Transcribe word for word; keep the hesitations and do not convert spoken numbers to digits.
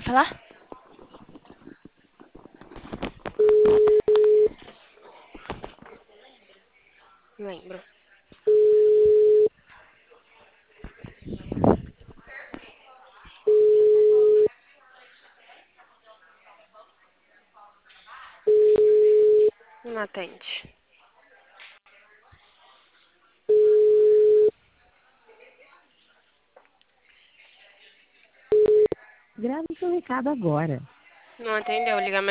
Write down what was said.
falar? Lembro. Não atende. Grave seu recado agora. Não atendeu, liga mais.